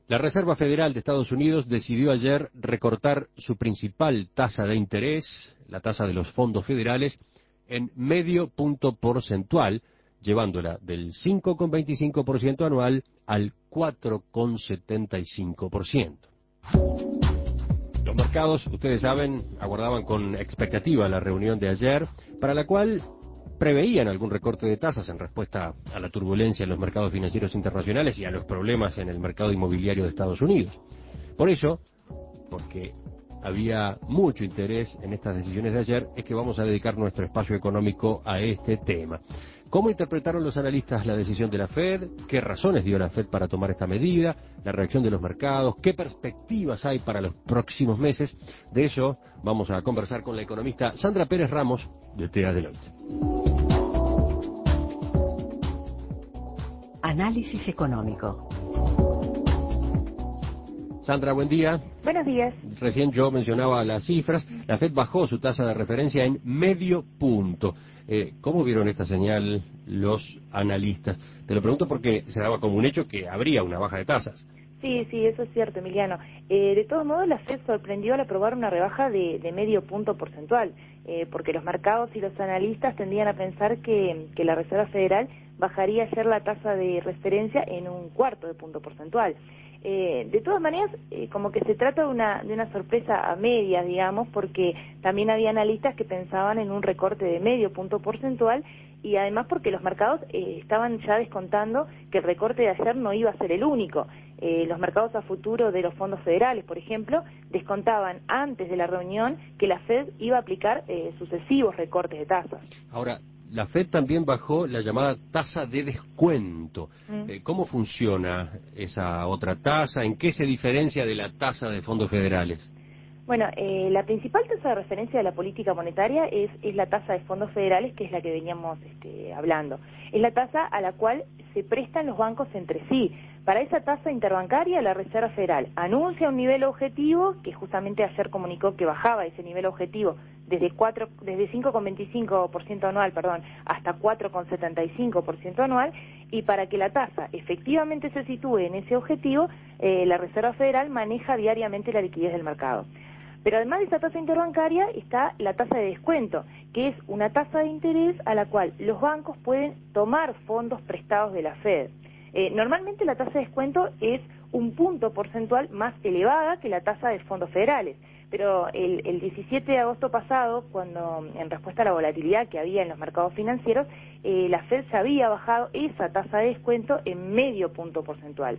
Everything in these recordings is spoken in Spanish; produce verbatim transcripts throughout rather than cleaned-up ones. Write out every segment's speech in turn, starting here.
La Reserva Federal de Estados Unidos decidió ayer recortar su principal tasa de interés, la tasa de los fondos federales, en medio punto porcentual, llevándola del cinco coma veinticinco por ciento anual al cuatro coma setenta y cinco por ciento. Los mercados, ustedes saben, aguardaban con expectativa la reunión de ayer, para la cual preveían algún recorte de tasas en respuesta a la turbulencia en los mercados financieros internacionales y a los problemas en el mercado inmobiliario de Estados Unidos. Por eso, porque había mucho interés en estas decisiones de ayer, es que vamos a dedicar nuestro espacio económico a este tema. ¿Cómo interpretaron los analistas la decisión de la Fed? ¿Qué razones dio la Fed para tomar esta medida? ¿La reacción de los mercados? ¿Qué perspectivas hay para los próximos meses? De eso vamos a conversar con la economista Sandra Pérez Ramos, de T E A Deloitte. Análisis económico. Sandra, buen día. Buenos días. Recién yo mencionaba las cifras. La Fed bajó su tasa de referencia en medio punto. Eh, ¿Cómo vieron esta señal los analistas? Te lo pregunto porque se daba como un hecho que habría una baja de tasas. Sí, sí, eso es cierto, Emiliano. Eh, de todos modos, la Fed sorprendió al aprobar una rebaja de, de medio punto porcentual, eh, porque los mercados y los analistas tendían a pensar que, que la Reserva Federal bajaría ayer la tasa de referencia en un cuarto de punto porcentual. Eh, de todas maneras, eh, como que se trata de una, de una sorpresa a medias, digamos, porque también había analistas que pensaban en un recorte de medio punto porcentual y además porque los mercados eh, estaban ya descontando que el recorte de ayer no iba a ser el único. Eh, los mercados a futuro de los fondos federales, por ejemplo, descontaban antes de la reunión que la Fed iba a aplicar eh, sucesivos recortes de tasas. Ahora, la Fed también bajó la llamada tasa de descuento. Mm. Eh, ¿Cómo funciona esa otra tasa? ¿En qué se diferencia de la tasa de fondos federales? Bueno, eh, la principal tasa de referencia de la política monetaria es, es la tasa de fondos federales, que es la que veníamos este, hablando. Es la tasa a la cual se prestan los bancos entre sí. Para esa tasa interbancaria, la Reserva Federal anuncia un nivel objetivo, que justamente ayer comunicó que bajaba ese nivel objetivo desde, cuatro, desde cinco coma veinticinco por ciento anual perdón, hasta cuatro coma setenta y cinco por ciento anual, y para que la tasa efectivamente se sitúe en ese objetivo, eh, la Reserva Federal maneja diariamente la liquidez del mercado. Pero además de esa tasa interbancaria está la tasa de descuento, que es una tasa de interés a la cual los bancos pueden tomar fondos prestados de la Fed. Eh, normalmente la tasa de descuento es un punto porcentual más elevada que la tasa de fondos federales, pero el, el diecisiete de agosto pasado, cuando en respuesta a la volatilidad que había en los mercados financieros, eh, la Fed se había bajado esa tasa de descuento en medio punto porcentual.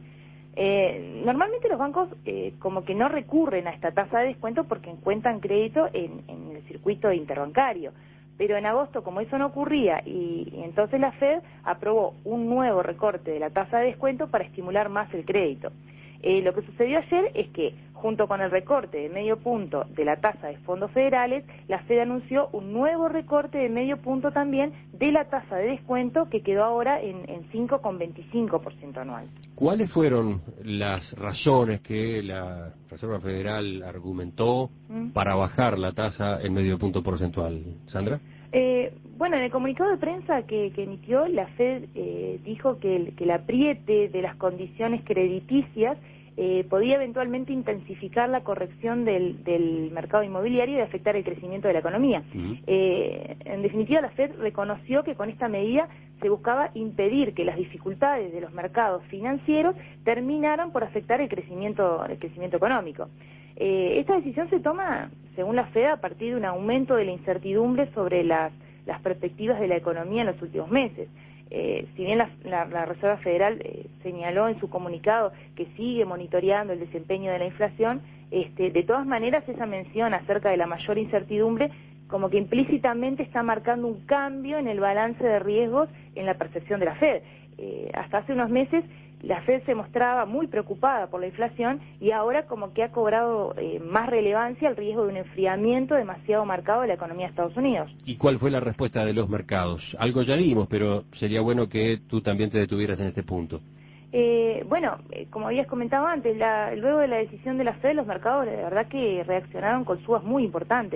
Eh, normalmente los bancos eh, como que no recurren a esta tasa de descuento porque encuentran crédito en, en el circuito interbancario, pero en agosto, como eso no ocurría, y, y entonces la Fed aprobó un nuevo recorte de la tasa de descuento para estimular más el crédito. Eh, lo que sucedió ayer es que, junto con el recorte de medio punto de la tasa de fondos federales, la Fed anunció un nuevo recorte de medio punto también de la tasa de descuento, que quedó ahora en, en cinco coma veinticinco por ciento anual. ¿Cuáles fueron las razones que la Reserva Federal argumentó ¿Mm? para bajar la tasa en medio punto porcentual, Sandra? Eh, bueno, en el comunicado de prensa que, que emitió, la Fed eh, dijo que el, que el apriete de las condiciones crediticias eh, podía eventualmente intensificar la corrección del, del mercado inmobiliario y afectar el crecimiento de la economía. Uh-huh. Eh, en definitiva, la Fed reconoció que con esta medida se buscaba impedir que las dificultades de los mercados financieros terminaran por afectar el crecimiento, el crecimiento económico. Eh, esta decisión se toma, según la Fed, a partir de un aumento de la incertidumbre sobre las, las perspectivas de la economía en los últimos meses. Eh, si bien la, la, la Reserva Federal eh, señaló en su comunicado que sigue monitoreando el desempeño de la inflación, este, de todas maneras esa mención acerca de la mayor incertidumbre como que implícitamente está marcando un cambio en el balance de riesgos en la percepción de la Fed. Eh, hasta hace unos meses la Fed se mostraba muy preocupada por la inflación y ahora como que ha cobrado eh, más relevancia el riesgo de un enfriamiento demasiado marcado de la economía de Estados Unidos. ¿Y cuál fue la respuesta de los mercados? Algo ya dimos, pero sería bueno que tú también te detuvieras en este punto. Eh, bueno, eh, como habías comentado antes, la, luego de la decisión de la Fed, los mercados de verdad que reaccionaron con subas muy importantes.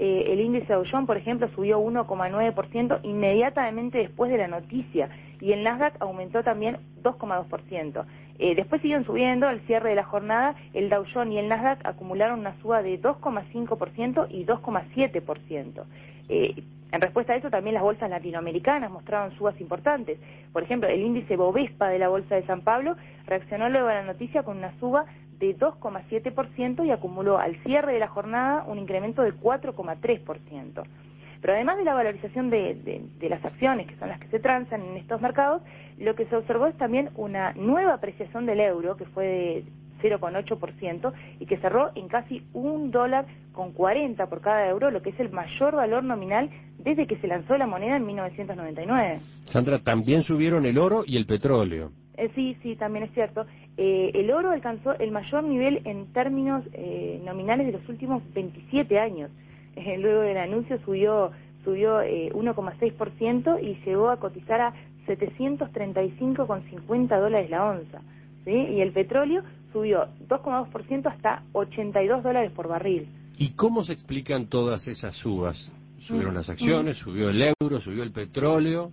Eh, el índice Dow Jones, por ejemplo, subió uno coma nueve por ciento inmediatamente después de la noticia, y el Nasdaq aumentó también dos coma dos por ciento. Eh, después siguieron subiendo. Al cierre de la jornada, el Dow Jones y el Nasdaq acumularon una suba de dos coma cinco por ciento y dos coma siete por ciento. Eh, en respuesta a eso, también las bolsas latinoamericanas mostraron subas importantes. Por ejemplo, el índice Bovespa de la Bolsa de San Pablo reaccionó luego a la noticia con una suba de dos coma siete por ciento y acumuló al cierre de la jornada un incremento de cuatro coma tres por ciento. Pero además de la valorización de, de, de las acciones, que son las que se transan en estos mercados, lo que se observó es también una nueva apreciación del euro, que fue de cero coma ocho por ciento y que cerró en casi un dólar con cuarenta por cada euro, lo que es el mayor valor nominal desde que se lanzó la moneda en mil novecientos noventa y nueve. Sandra, también subieron el oro y el petróleo. Eh, sí, sí, también es cierto. Eh, el oro alcanzó el mayor nivel en términos eh, nominales de los últimos veintisiete años. Eh, luego del anuncio subió subió eh, uno coma seis por ciento y llegó a cotizar a setecientos treinta y cinco coma cincuenta dólares la onza, ¿sí? Y el petróleo subió dos coma dos por ciento hasta ochenta y dos dólares por barril. ¿Y cómo se explican todas esas subas? Subieron Mm, las acciones, mm. subió el euro, subió el petróleo.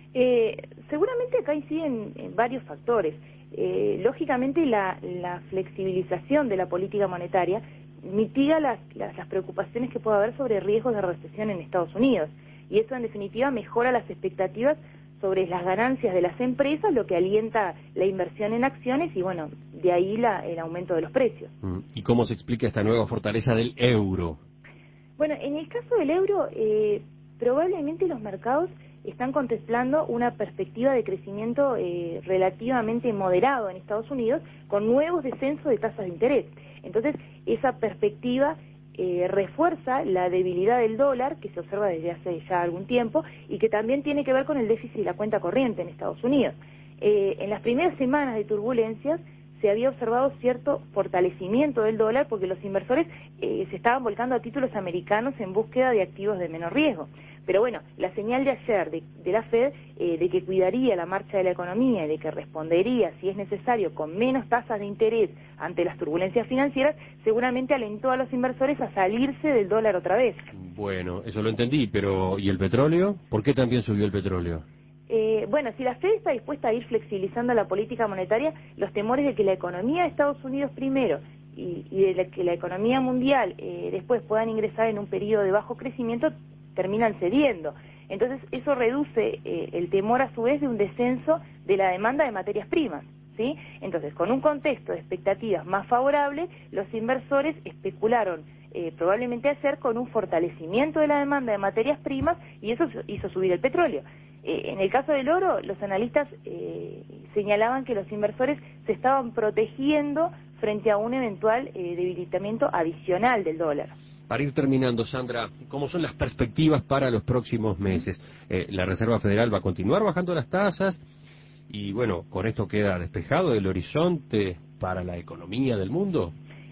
Eh, seguramente acá inciden en varios factores. Eh, lógicamente la, la flexibilización de la política monetaria mitiga las, las, las preocupaciones que puede haber sobre riesgos de recesión en Estados Unidos, y eso en definitiva mejora las expectativas sobre las ganancias de las empresas, lo que alienta la inversión en acciones y bueno, de ahí la, el aumento de los precios. ¿Y cómo se explica esta nueva fortaleza del euro? Bueno, en el caso del euro, eh, probablemente los mercados están contemplando una perspectiva de crecimiento eh, relativamente moderado en Estados Unidos, con nuevos descensos de tasas de interés. Entonces, esa perspectiva eh, refuerza la debilidad del dólar, que se observa desde hace ya algún tiempo, y que también tiene que ver con el déficit de la cuenta corriente en Estados Unidos. Eh, en las primeras semanas de turbulencias, se había observado cierto fortalecimiento del dólar porque los inversores eh, se estaban volcando a títulos americanos en búsqueda de activos de menor riesgo. Pero bueno, la señal de ayer de, de la Fed eh, de que cuidaría la marcha de la economía y de que respondería, si es necesario, con menos tasas de interés ante las turbulencias financieras, seguramente alentó a los inversores a salirse del dólar otra vez. Bueno, eso lo entendí, pero ¿y el petróleo? ¿Por qué también subió el petróleo? Eh, bueno, si la Fed está dispuesta a ir flexibilizando la política monetaria, los temores de que la economía de Estados Unidos primero y, y de la, que la economía mundial eh, después puedan ingresar en un periodo de bajo crecimiento terminan cediendo. Entonces eso reduce eh, el temor a su vez de un descenso de la demanda de materias primas, ¿sí? Entonces, con un contexto de expectativas más favorable, los inversores especularon eh, probablemente ayer con un fortalecimiento de la demanda de materias primas y eso hizo subir el petróleo. Eh, en el caso del oro, los analistas eh, señalaban que los inversores se estaban protegiendo frente a un eventual eh, debilitamiento adicional del dólar. Para ir terminando, Sandra, ¿cómo son las perspectivas para los próximos meses? Eh, la Reserva Federal va a continuar bajando las tasas y, bueno, con esto queda despejado el horizonte para la economía del mundo.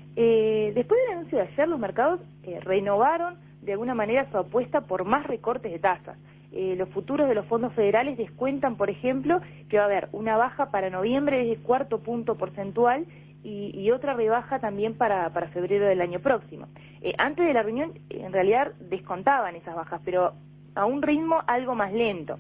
Eh, después del anuncio de ayer, los mercados eh, renovaron de alguna manera su apuesta por más recortes de tasas. Eh, los futuros de los fondos federales descuentan, por ejemplo, que va a haber una baja para noviembre de cuarto punto porcentual y, y otra rebaja también para, para febrero del año próximo. Eh, antes de la reunión, en realidad descontaban esas bajas, pero a un ritmo algo más lento.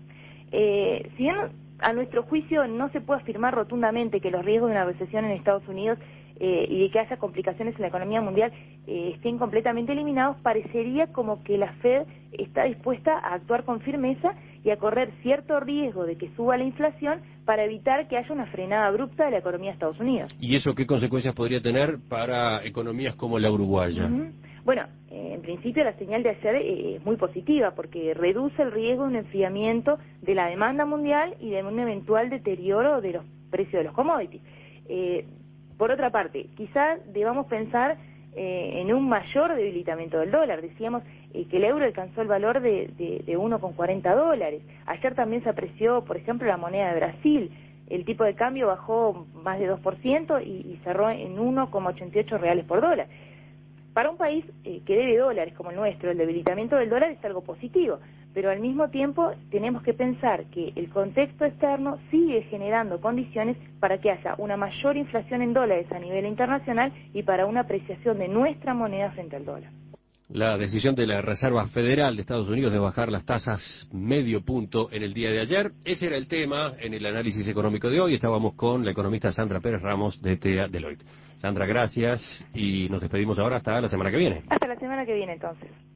Eh, si bien a nuestro juicio no se puede afirmar rotundamente que los riesgos de una recesión en Estados Unidos eh, y de que haya complicaciones en la economía mundial eh, estén completamente eliminados, parecería como que la Fed está dispuesta a actuar con firmeza y a correr cierto riesgo de que suba la inflación para evitar que haya una frenada abrupta de la economía de Estados Unidos. ¿Y eso qué consecuencias podría tener para economías como la uruguaya? Uh-huh. Bueno, eh, en principio la señal de ayer eh, es muy positiva porque reduce el riesgo de un enfriamiento de la demanda mundial y de un eventual deterioro de los precios de los commodities. Eh, por otra parte, quizás debamos pensar eh, en un mayor debilitamiento del dólar. Decíamos eh, que el euro alcanzó el valor de, de, de uno coma cuarenta dólares. Ayer también se apreció, por ejemplo, la moneda de Brasil. El tipo de cambio bajó más de dos por ciento y, y cerró en uno coma ochenta y ocho reales por dólar. Para un país eh, que debe dólares como el nuestro, el debilitamiento del dólar es algo positivo, pero al mismo tiempo tenemos que pensar que el contexto externo sigue generando condiciones para que haya una mayor inflación en dólares a nivel internacional y para una apreciación de nuestra moneda frente al dólar. La decisión de la Reserva Federal de Estados Unidos de bajar las tasas medio punto en el día de ayer. Ese era el tema en el análisis económico de hoy. Estábamos con la economista Sandra Pérez Ramos de T E A Deloitte. Sandra, gracias y nos despedimos ahora hasta la semana que viene. Hasta la semana que viene entonces.